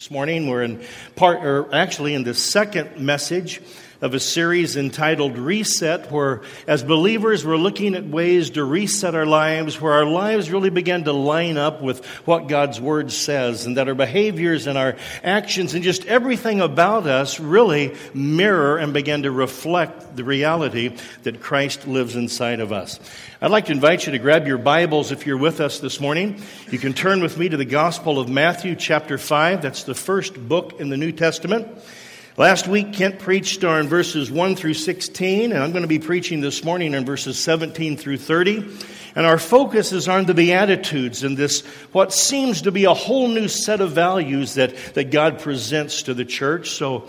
This morning we're in in the second message of a series entitled Reset, where as believers we're looking at ways to reset our lives, where our lives really begin to line up with what God's Word says, and that our behaviors and our actions and just everything about us really mirror and begin to reflect the reality that Christ lives inside of us. I'd like to invite you to grab your Bibles if you're with us this morning. You can turn with me to the Gospel of Matthew chapter 5. That's the first book in the New Testament. Last week, Kent preached on verses 1 through 16, and I'm going to be preaching this morning on verses 17 through 30. And our focus is on the Beatitudes and this, what seems to be a whole new set of values that God presents to the church. So,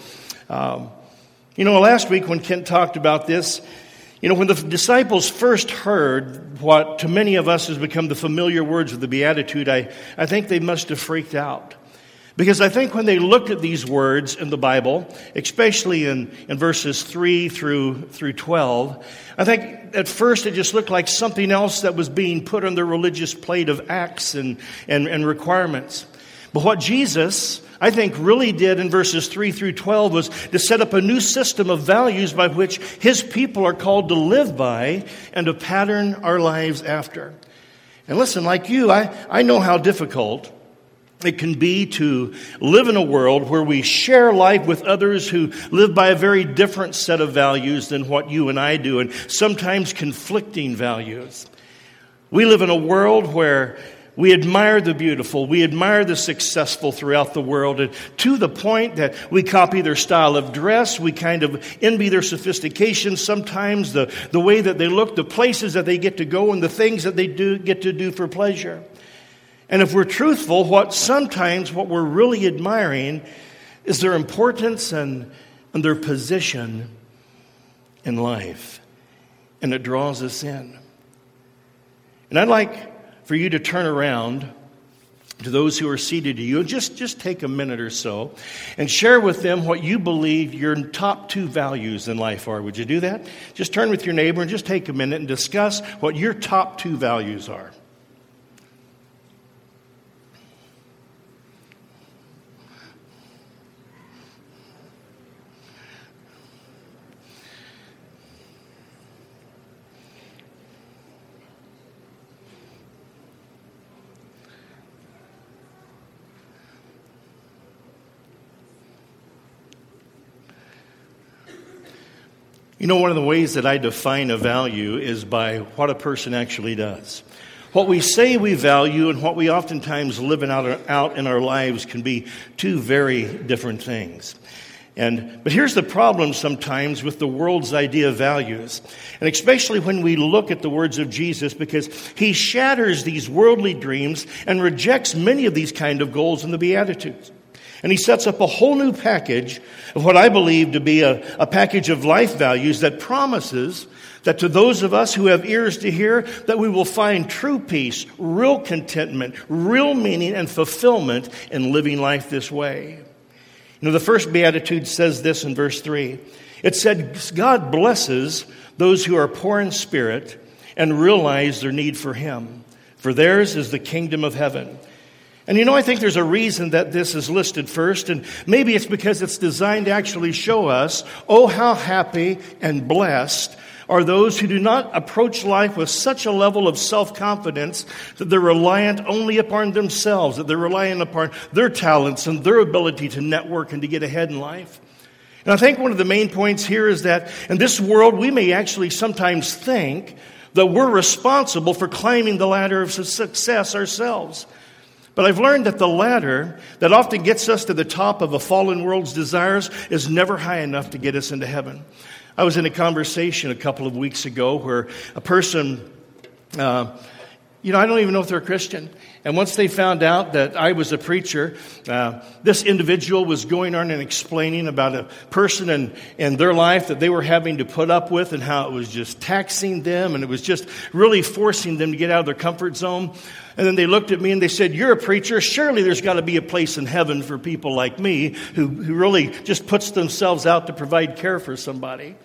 last week when Kent talked about this, when the disciples first heard what to many of us has become the familiar words of the Beatitude, I think they must have freaked out. Because I think when they looked at these words in the Bible, especially in verses 3 through 12, I think at first it just looked like something else that was being put on their religious plate of acts and requirements. But what Jesus, I think, really did in verses 3 through 12 was to set up a new system of values by which His people are called to live by and to pattern our lives after. And listen, like you, I know how difficult it can be to live in a world where we share life with others who live by a very different set of values than what you and I do, and sometimes conflicting values. We live in a world where we admire the beautiful, we admire the successful throughout the world, and to the point that we copy their style of dress, we kind of envy their sophistication sometimes, the way that they look, the places that they get to go, and the things that they get to do for pleasure. And if we're truthful, what we're really admiring is their importance and their position in life. And it draws us in. And I'd like for you to turn around to those who are seated to you and just take a minute or so and share with them what you believe your top 2 values in life are. Would you do that? Just turn with your neighbor and just take a minute and discuss what your top 2 values are. One of the ways that I define a value is by what a person actually does. What we say we value and what we oftentimes live out in our lives can be 2 very different things. But here's the problem sometimes with the world's idea of values, and especially when we look at the words of Jesus, because He shatters these worldly dreams and rejects many of these kind of goals in the Beatitudes. And He sets up a whole new package of what I believe to be a package of life values that promises that to those of us who have ears to hear, that we will find true peace, real contentment, real meaning and fulfillment in living life this way. The first Beatitude says this in verse 3. It said, God blesses those who are poor in spirit and realize their need for Him, for theirs is the kingdom of heaven. And I think there's a reason that this is listed first, and maybe it's because it's designed to actually show us, oh, how happy and blessed are those who do not approach life with such a level of self-confidence that they're reliant only upon themselves, that they're reliant upon their talents and their ability to network and to get ahead in life. And I think one of the main points here is that in this world, we may actually sometimes think that we're responsible for climbing the ladder of success ourselves. But I've learned that the ladder that often gets us to the top of a fallen world's desires is never high enough to get us into heaven. I was in a conversation a couple of weeks ago where a person, I don't even know if they're a Christian. And once they found out that I was a preacher, this individual was going on and explaining about a person in their life that they were having to put up with and how it was just taxing them and it was just really forcing them to get out of their comfort zone. And then they looked at me and they said, you're a preacher. Surely there's got to be a place in heaven for people like me who really just puts themselves out to provide care for somebody.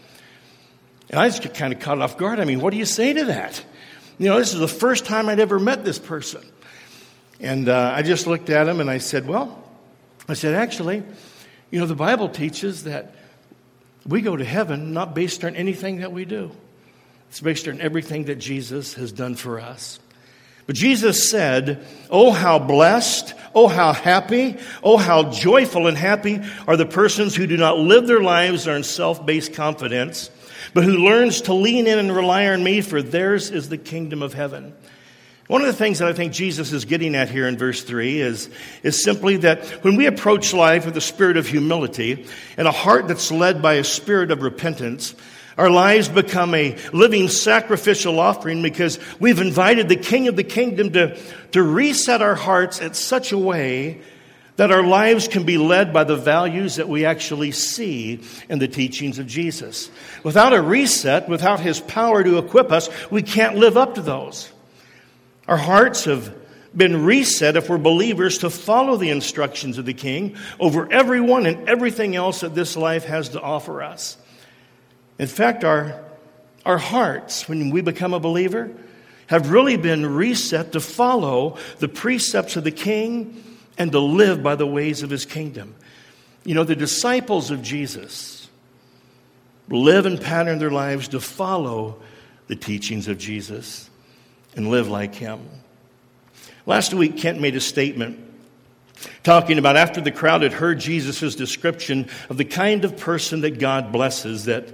And I just kind of caught off guard. I mean, what do you say to that? This is the first time I'd ever met this person. And I just looked at him and I said, well, I said, actually, the Bible teaches that we go to heaven not based on anything that we do. It's based on everything that Jesus has done for us. But Jesus said, oh, how blessed, oh, how happy, oh, how joyful and happy are the persons who do not live their lives in self-based confidence, but who learns to lean in and rely on me, for theirs is the kingdom of heaven. One of the things that I think Jesus is getting at here in verse 3 is simply that when we approach life with a spirit of humility and a heart that's led by a spirit of repentance, our lives become a living sacrificial offering because we've invited the King of the Kingdom to reset our hearts in such a way that our lives can be led by the values that we actually see in the teachings of Jesus. Without a reset, without His power to equip us, we can't live up to those. Our hearts have been reset, if we're believers, to follow the instructions of the King over everyone and everything else that this life has to offer us. In fact, our hearts, when we become a believer, have really been reset to follow the precepts of the King and to live by the ways of His kingdom. The disciples of Jesus live and pattern their lives to follow the teachings of Jesus and live like Him. Last week, Kent made a statement talking about after the crowd had heard Jesus' description of the kind of person that God blesses, that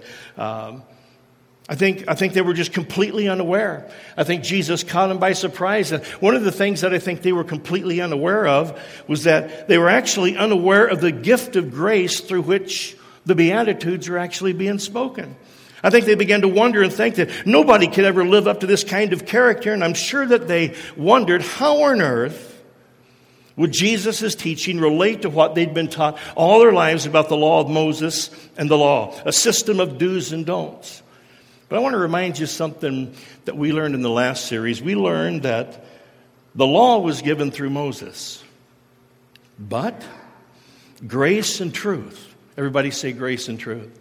I think they were just completely unaware. I think Jesus caught them by surprise. And one of the things that I think they were completely unaware of was that they were actually unaware of the gift of grace through which the Beatitudes are actually being spoken. I think they began to wonder and think that nobody could ever live up to this kind of character. And I'm sure that they wondered, how on earth would Jesus' teaching relate to what they'd been taught all their lives about the law of Moses and the law, a system of do's and don'ts? But I want to remind you something that we learned in the last series. We learned that the law was given through Moses, but grace and truth, everybody say grace and truth.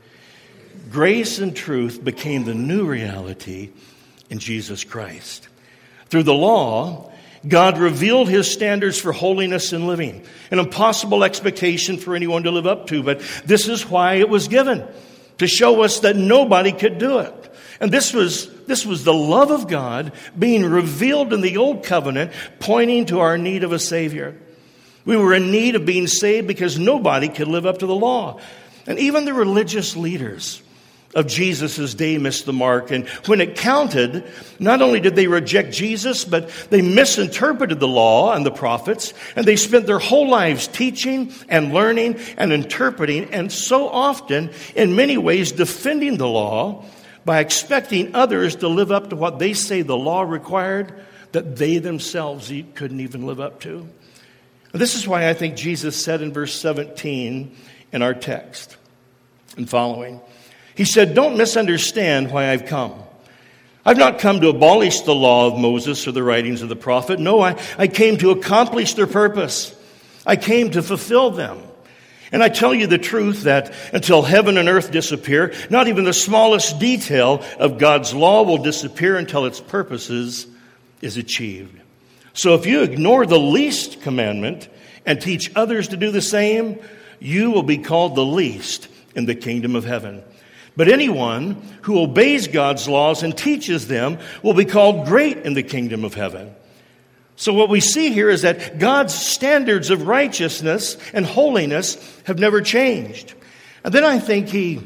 Grace and truth became the new reality in Jesus Christ. Through the law, God revealed His standards for holiness and living, an impossible expectation for anyone to live up to, but this is why it was given, to show us that nobody could do it. And this was the love of God being revealed in the Old Covenant, pointing to our need of a Savior. We were in need of being saved because nobody could live up to the law. And even the religious leaders of Jesus' day missed the mark. And when it counted, not only did they reject Jesus, but they misinterpreted the law and the prophets, and they spent their whole lives teaching and learning and interpreting, and so often, in many ways, defending the law by expecting others to live up to what they say the law required that they themselves couldn't even live up to. And this is why I think Jesus said in verse 17 in our text and following, He said, "Don't misunderstand why I've come. I've not come to abolish the law of Moses or the writings of the prophet. No, I came to accomplish their purpose. I came to fulfill them. And I tell you the truth that until heaven and earth disappear, not even the smallest detail of God's law will disappear until its purposes is achieved. So if you ignore the least commandment and teach others to do the same, you will be called the least in the kingdom of heaven. But anyone who obeys God's laws and teaches them will be called great in the kingdom of heaven." So what we see here is that God's standards of righteousness and holiness have never changed. And then I think He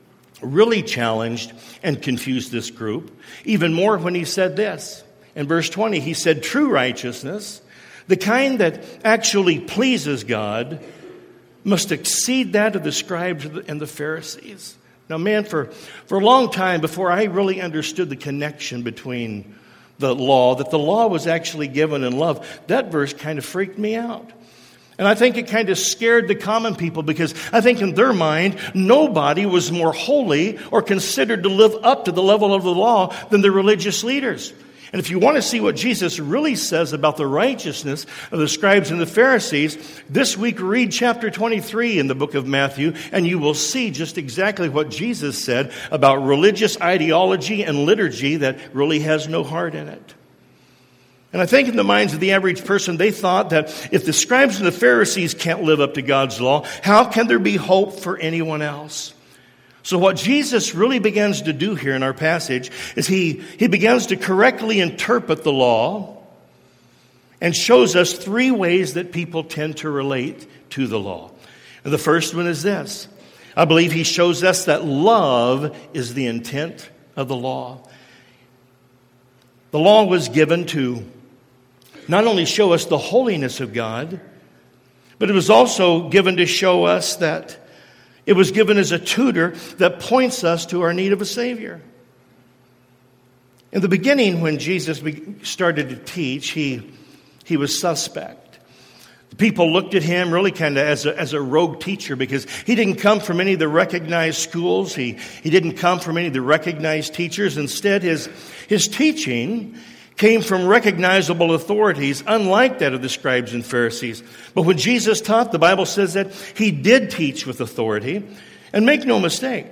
really challenged and confused this group even more when He said this. In verse 20, He said, "True righteousness, the kind that actually pleases God, must exceed that of the scribes and the Pharisees." Now, man, for a long time before I really understood the connection between the law, that the law was actually given in love, that verse kind of freaked me out. And I think it kind of scared the common people because I think in their mind, nobody was more holy or considered to live up to the level of the law than the religious leaders. And if you want to see what Jesus really says about the righteousness of the scribes and the Pharisees, this week read chapter 23 in the book of Matthew, and you will see just exactly what Jesus said about religious ideology and liturgy that really has no heart in it. And I think in the minds of the average person, they thought that if the scribes and the Pharisees can't live up to God's law, how can there be hope for anyone else? So what Jesus really begins to do here in our passage is he begins to correctly interpret the law and shows us three ways that people tend to relate to the law. And the first one is this. I believe he shows us that love is the intent of the law. The law was given to not only show us the holiness of God, but it was also given to show us that it was given as a tutor that points us to our need of a Savior. In the beginning, when Jesus started to teach, he was suspect. The people looked at him really kind of as a rogue teacher because he didn't come from any of the recognized schools. He didn't come from any of the recognized teachers. Instead, his teaching came from recognizable authorities, unlike that of the scribes and Pharisees. But when Jesus taught, the Bible says that he did teach with authority. And make no mistake,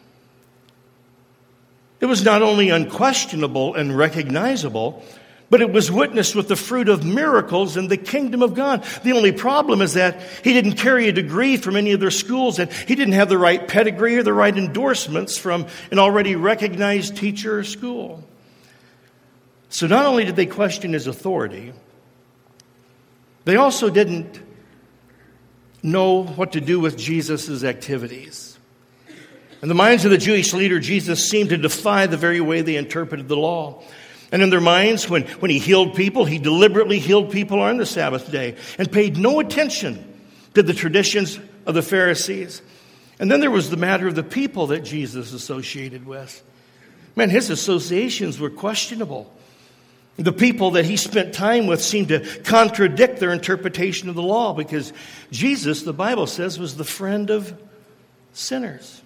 it was not only unquestionable and recognizable, but it was witnessed with the fruit of miracles in the kingdom of God. The only problem is that he didn't carry a degree from any of their schools, and he didn't have the right pedigree or the right endorsements from an already recognized teacher or school. So not only did they question his authority, they also didn't know what to do with Jesus' activities. In the minds of the Jewish leader, Jesus seemed to defy the very way they interpreted the law. And in their minds, when he healed people, he deliberately healed people on the Sabbath day and paid no attention to the traditions of the Pharisees. And then there was the matter of the people that Jesus associated with. Man, his associations were questionable. The people that he spent time with seemed to contradict their interpretation of the law because Jesus, the Bible says, was the friend of sinners.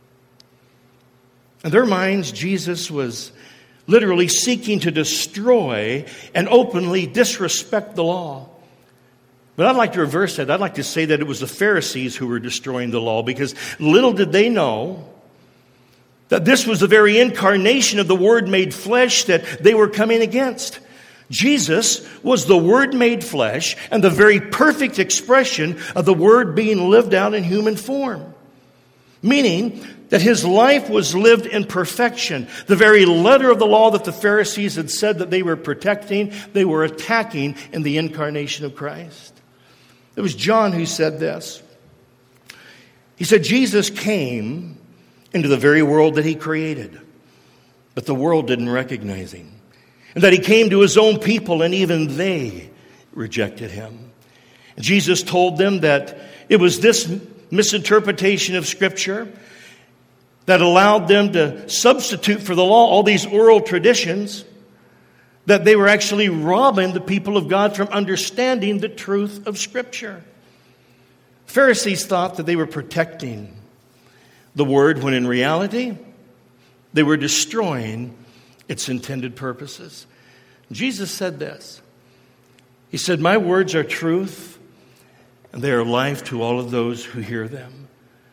In their minds, Jesus was literally seeking to destroy and openly disrespect the law. But I'd like to reverse that. I'd like to say that it was the Pharisees who were destroying the law because little did they know that this was the very incarnation of the Word made flesh that they were coming against. Jesus was the Word made flesh and the very perfect expression of the Word being lived out in human form. Meaning that his life was lived in perfection. The very letter of the law that the Pharisees had said that they were protecting, they were attacking in the incarnation of Christ. It was John who said this. He said, Jesus came into the very world that he created, but the world didn't recognize him. And that he came to his own people, and even they rejected him. And Jesus told them that it was this misinterpretation of Scripture that allowed them to substitute for the law all these oral traditions, that they were actually robbing the people of God from understanding the truth of Scripture. Pharisees thought that they were protecting the Word, when in reality, they were destroying its intended purposes. Jesus said this. He said, "My words are truth, and they are life to all of those who hear them."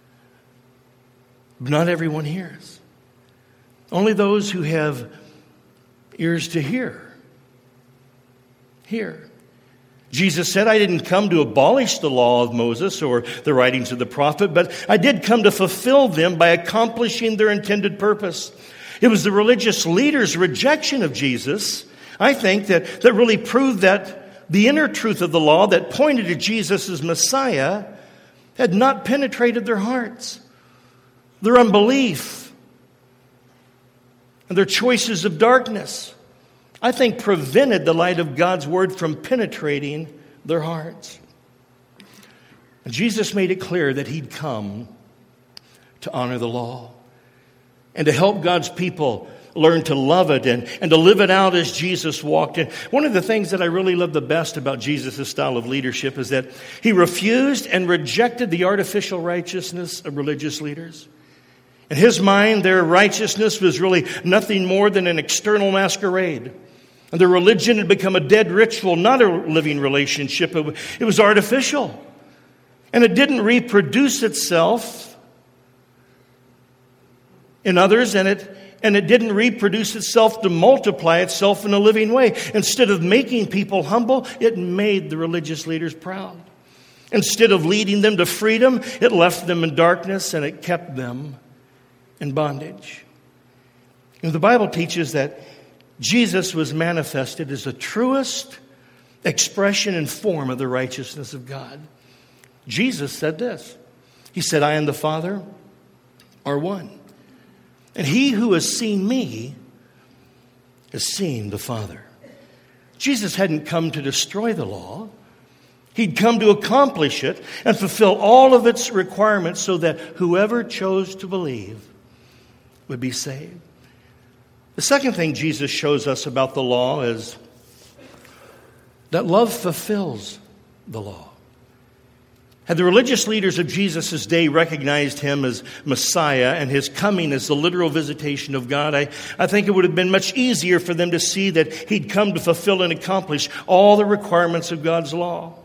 But not everyone hears. Only those who have ears to hear. Jesus said, "I didn't come to abolish the law of Moses or the writings of the prophet, but I did come to fulfill them by accomplishing their intended purpose." It was the religious leaders' rejection of Jesus, I think, that really proved that the inner truth of the law that pointed to Jesus as Messiah had not penetrated their hearts. Their unbelief and their choices of darkness, I think, prevented the light of God's Word from penetrating their hearts. And Jesus made it clear that he'd come to honor the law and to help God's people learn to love it and to live it out as Jesus walked in. One of the things that I really love the best about Jesus' style of leadership is that he refused and rejected the artificial righteousness of religious leaders. In his mind, their righteousness was really nothing more than an external masquerade. And their religion had become a dead ritual, not a living relationship. It was artificial. And it didn't reproduce itself in others, and and it didn't reproduce itself to multiply itself in a living way. Instead of making people humble, it made the religious leaders proud. Instead of leading them to freedom, it left them in darkness and it kept them in bondage. The Bible teaches that Jesus was manifested as the truest expression and form of the righteousness of God. Jesus said this. He said, I and the Father are one. And he who has seen me has seen the Father. Jesus hadn't come to destroy the law. He'd come to accomplish it and fulfill all of its requirements so that whoever chose to believe would be saved. The second thing Jesus shows us about the law is that love fulfills the law. Had the religious leaders of Jesus' day recognized him as Messiah and his coming as the literal visitation of God, I think it would have been much easier for them to see that he'd come to fulfill and accomplish all the requirements of God's law.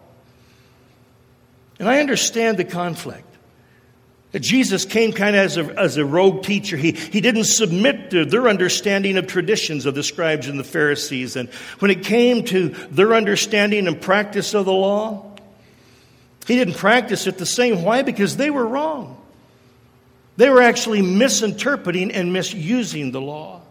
And I understand the conflict. That Jesus came kind of as a rogue teacher. He didn't submit to their understanding of traditions of the scribes and the Pharisees. And when it came to their understanding and practice of the law, he didn't practice it the same. Why? Because they were wrong. They were actually misinterpreting and misusing the law.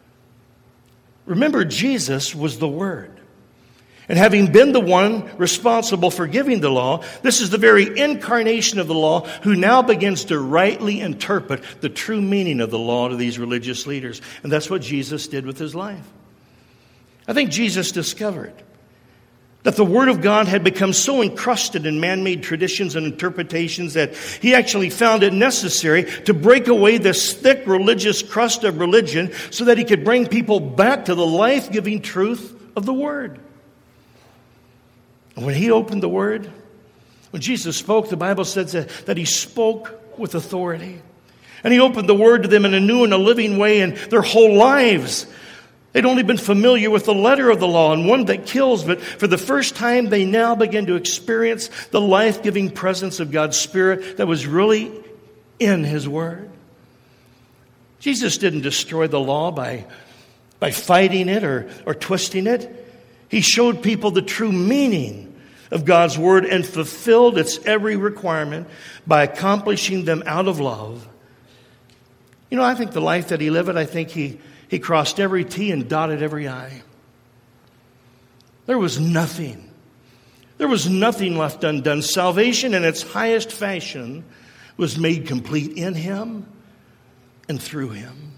Remember, Jesus was the Word. And having been the one responsible for giving the law, this is the very incarnation of the law who now begins to rightly interpret the true meaning of the law to these religious leaders. And that's what Jesus did with his life. I think Jesus discovered that the Word of God had become so encrusted in man-made traditions and interpretations that he actually found it necessary to break away this thick religious crust of religion so that he could bring people back to the life-giving truth of the Word. And when he opened the Word, when Jesus spoke, the Bible says that he spoke with authority. And he opened the Word to them in a new and a living way, and their whole lives, they'd only been familiar with the letter of the law and one that kills, but for the first time, they now began to experience the life-giving presence of God's Spirit that was really in his Word. Jesus didn't destroy the law by fighting it or twisting it. He showed people the true meaning of God's Word and fulfilled its every requirement by accomplishing them out of love. You know, I think the life that he lived, I think he crossed every T and dotted every I. There was nothing left undone. Salvation in its highest fashion was made complete in him and through him.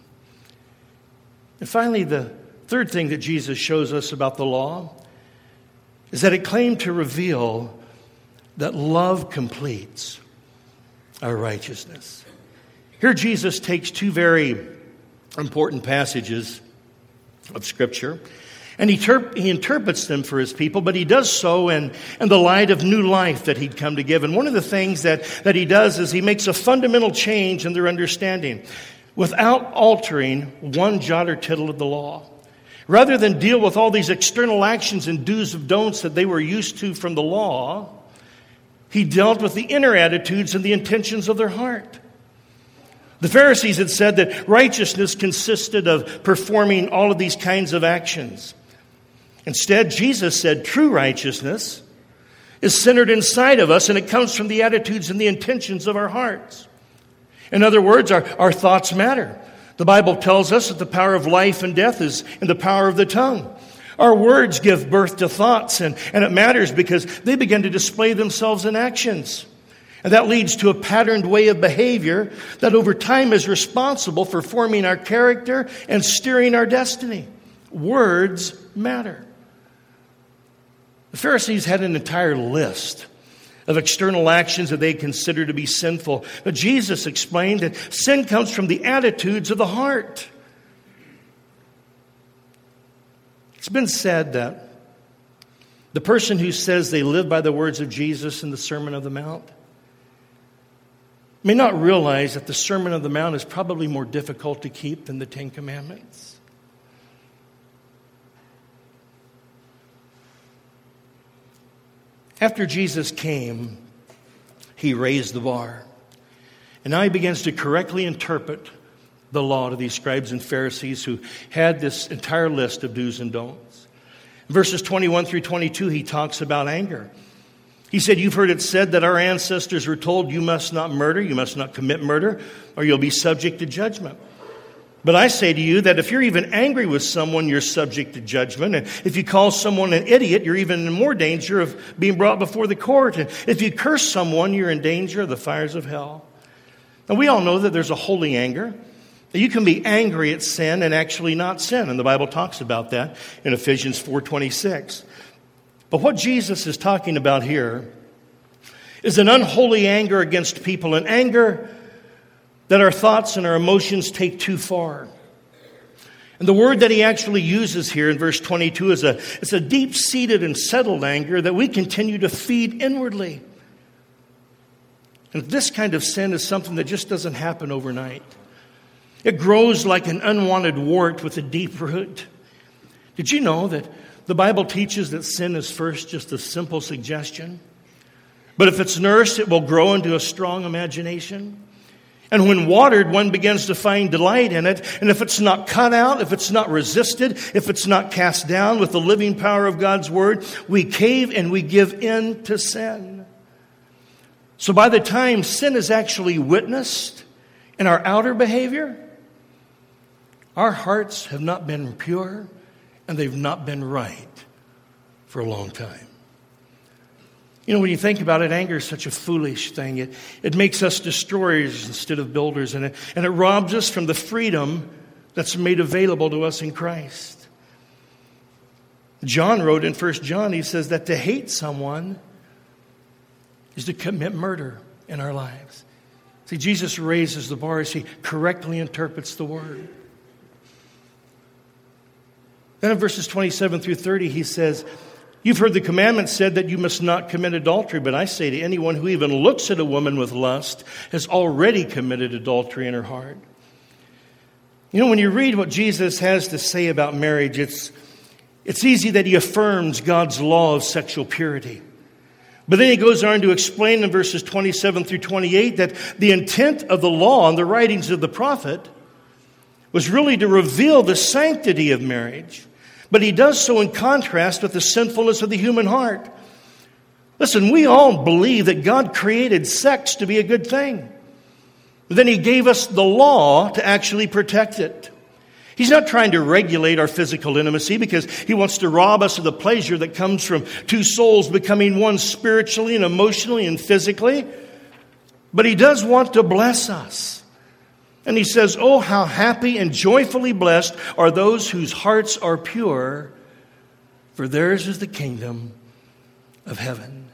And finally, the third thing that Jesus shows us about the law is that it claimed to reveal that love completes our righteousness. Here Jesus takes two very important passages of Scripture, and he interprets them for his people, but he does so in the light of new life that he'd come to give. And one of the things that he does is he makes a fundamental change in their understanding without altering one jot or tittle of the law. Rather than deal with all these external actions and do's and don'ts that they were used to from the law, he dealt with the inner attitudes and the intentions of their heart. The Pharisees had said that righteousness consisted of performing all of these kinds of actions. Instead, Jesus said true righteousness is centered inside of us, and it comes from the attitudes and the intentions of our hearts. In other words, our thoughts matter. The Bible tells us that the power of life and death is in the power of the tongue. Our words give birth to thoughts, and it matters because they begin to display themselves in actions. And that leads to a patterned way of behavior that over time is responsible for forming our character and steering our destiny. Words matter. The Pharisees had an entire list of external actions that they considered to be sinful. But Jesus explained that sin comes from the attitudes of the heart. It's been said that the person who says they live by the words of Jesus in the Sermon on the Mount may not realize that the Sermon on the Mount is probably more difficult to keep than the Ten Commandments. After Jesus came, he raised the bar. And now he begins to correctly interpret the law to these scribes and Pharisees who had this entire list of do's and don'ts. In verses 21 through 22, he talks about anger. He said, you've heard it said that our ancestors were told, you must not murder, you must not commit murder, or you'll be subject to judgment. But I say to you that if you're even angry with someone, you're subject to judgment. And if you call someone an idiot, you're even in more danger of being brought before the court. And if you curse someone, you're in danger of the fires of hell. Now, we all know that there's a holy anger. You can be angry at sin and actually not sin. And the Bible talks about that in Ephesians 4:26. But what Jesus is talking about here is an unholy anger against people, an anger that our thoughts and our emotions take too far. And the word that he actually uses here in verse 22 is it's a deep-seated and settled anger that we continue to feed inwardly. And this kind of sin is something that just doesn't happen overnight. It grows like an unwanted wart with a deep root. Did you know that the Bible teaches that sin is first just a simple suggestion? But if it's nursed, it will grow into a strong imagination. And when watered, one begins to find delight in it. And if it's not cut out, if it's not resisted, if it's not cast down with the living power of God's word, we cave and we give in to sin. So by the time sin is actually witnessed in our outer behavior, our hearts have not been pure and they've not been right for a long time. You know, when you think about it, anger is such a foolish thing. It makes us destroyers instead of builders, and it robs us from the freedom that's made available to us in Christ. John wrote in 1 John, he says that to hate someone is to commit murder in our lives. See, Jesus raises the bar as he correctly interprets the word. Then in verses 27 through 30, he says, you've heard the commandment said that you must not commit adultery, but I say to anyone who even looks at a woman with lust has already committed adultery in her heart. You know, when you read what Jesus has to say about marriage, it's easy that he affirms God's law of sexual purity. But then he goes on to explain in verses 27 through 28 that the intent of the law and the writings of the prophet was really to reveal the sanctity of marriage. But he does so in contrast with the sinfulness of the human heart. Listen, we all believe that God created sex to be a good thing. But then he gave us the law to actually protect it. He's not trying to regulate our physical intimacy because he wants to rob us of the pleasure that comes from two souls becoming one spiritually and emotionally and physically. But he does want to bless us. And he says, oh, how happy and joyfully blessed are those whose hearts are pure, for theirs is the kingdom of heaven.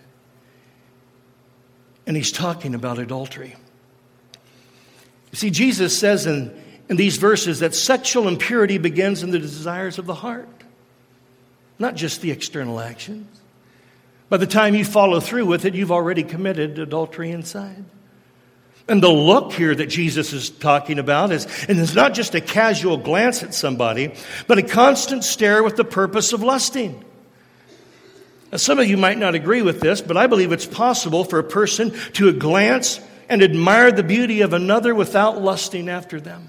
And he's talking about adultery. You see, Jesus says in these verses that sexual impurity begins in the desires of the heart, not just the external actions. By the time you follow through with it, you've already committed adultery inside. And the look here that Jesus is talking about is not just a casual glance at somebody, but a constant stare with the purpose of lusting. Now, some of you might not agree with this, but I believe it's possible for a person to glance and admire the beauty of another without lusting after them.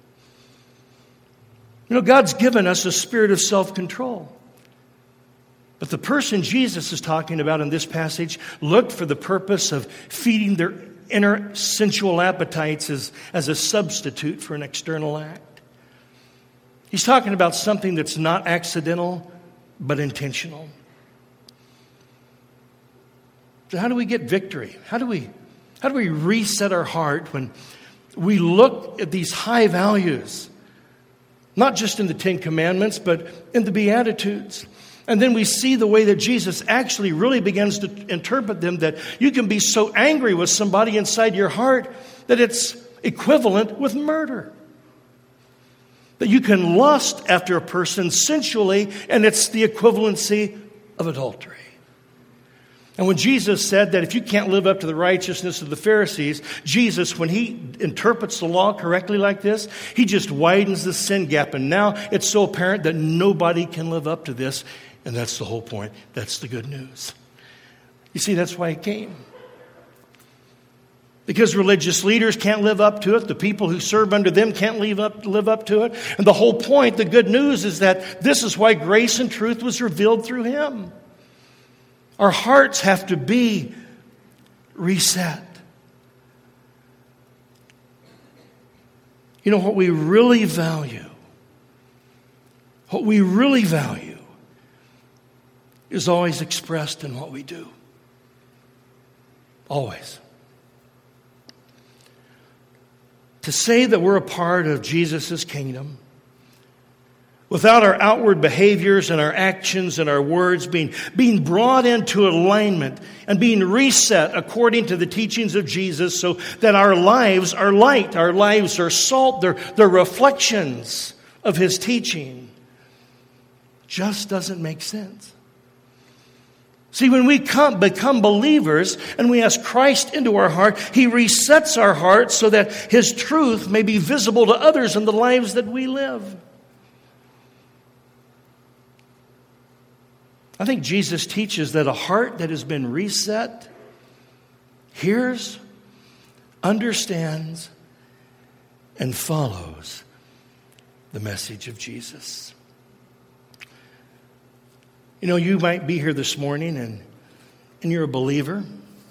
You know, God's given us a spirit of self-control. But the person Jesus is talking about in this passage looked for the purpose of feeding their inner sensual appetites as a substitute for an external act. He's talking about something that's not accidental, but intentional. So how do we get victory? How do we reset our heart when we look at these high values, not just in the Ten Commandments, but in the Beatitudes? And then we see the way that Jesus actually really begins to interpret them, that you can be so angry with somebody inside your heart that it's equivalent with murder. That you can lust after a person sensually, and it's the equivalency of adultery. And when Jesus said that if you can't live up to the righteousness of the Pharisees, Jesus, when he interprets the law correctly like this, he just widens the sin gap. And now it's so apparent that nobody can live up to this. And that's the whole point. That's the good news. You see, that's why he came. Because religious leaders can't live up to it. The people who serve under them can't live up to it. And the whole point, the good news, is that this is why grace and truth was revealed through him. Our hearts have to be reset. You know, what we really value is always expressed in what we do. Always. To say that we're a part of Jesus' kingdom without our outward behaviors and our actions and our words being brought into alignment and being reset according to the teachings of Jesus, so that our lives are light, our lives are salt, they're reflections of his teaching, just doesn't make sense. See, when we become believers and we ask Christ into our heart, he resets our hearts so that his truth may be visible to others in the lives that we live. I think Jesus teaches that a heart that has been reset hears, understands, and follows the message of Jesus. You know, you might be here this morning and you're a believer.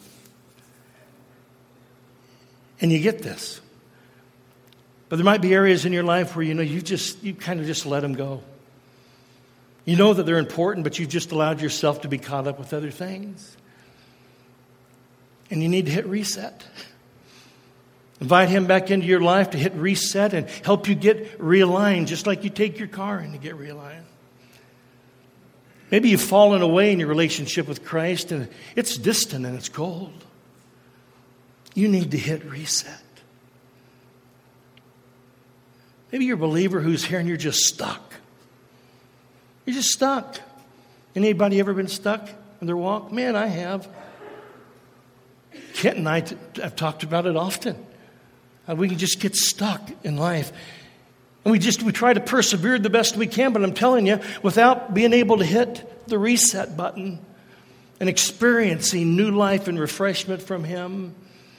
And you get this. But there might be areas in your life where, you kind of just let them go. You know that they're important, but you've just allowed yourself to be caught up with other things. And you need to hit reset. Invite him back into your life to hit reset and help you get realigned, just like you take your car in to get realigned. Maybe you've fallen away in your relationship with Christ and it's distant and it's cold. You need to hit reset. Maybe you're a believer who's here and you're just stuck. You're just stuck. Anybody ever been stuck in their walk? Man, I have. Kent and I have talked about it often. How we can just get stuck in life. And we try to persevere the best we can, but I'm telling you, without being able to hit the reset button and experiencing new life and refreshment from him,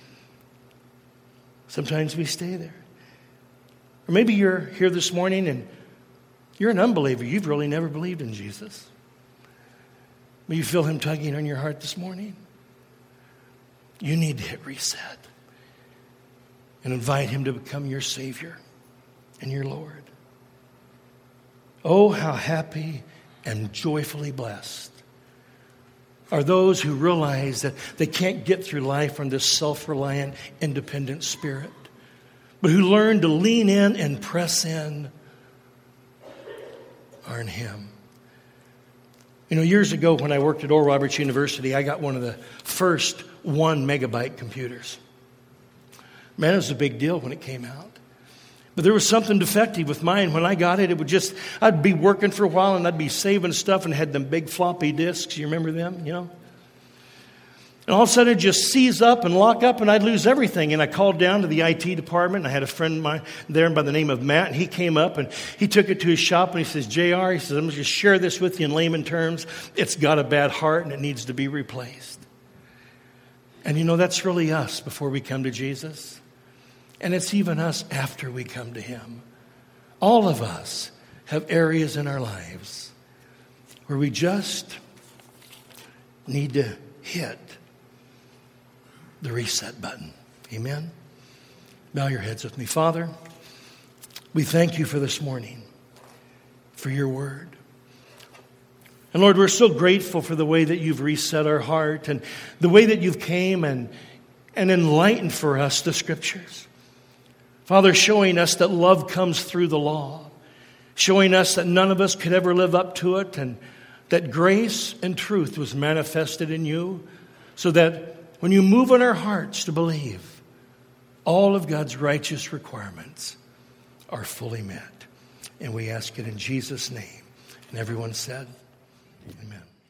sometimes we stay there. Or maybe you're here this morning and you're an unbeliever. You've really never believed in Jesus. But you feel him tugging on your heart this morning. You need to hit reset and invite him to become your Savior and your Lord. Oh, how happy and joyfully blessed are those who realize that they can't get through life from this self-reliant, independent spirit, but who learn to lean in and press in on him. Years ago when I worked at Oral Roberts University, I got one of the first 1 megabyte computers. Man, it was a big deal when it came out. But there was something defective with mine. When I got it, I'd be working for a while and I'd be saving stuff and had them big floppy disks. You remember them, And all of a sudden it'd just seize up and lock up and I'd lose everything. And I called down to the IT department. I had a friend of mine there by the name of Matt, and he came up and he took it to his shop and he says, JR, he says, I'm going to just share this with you in layman terms. It's got a bad heart and it needs to be replaced. And that's really us before we come to Jesus. And it's even us after we come to him. All of us have areas in our lives where we just need to hit the reset button. Amen? Bow your heads with me. Father, we thank you for this morning, for your word. And Lord, we're so grateful for the way that you've reset our heart and the way that you've came and enlightened for us the scriptures. Father, showing us that love comes through the law, showing us that none of us could ever live up to it, and that grace and truth was manifested in you, so that when you move in our hearts to believe, all of God's righteous requirements are fully met. And we ask it in Jesus' name. And everyone said, amen.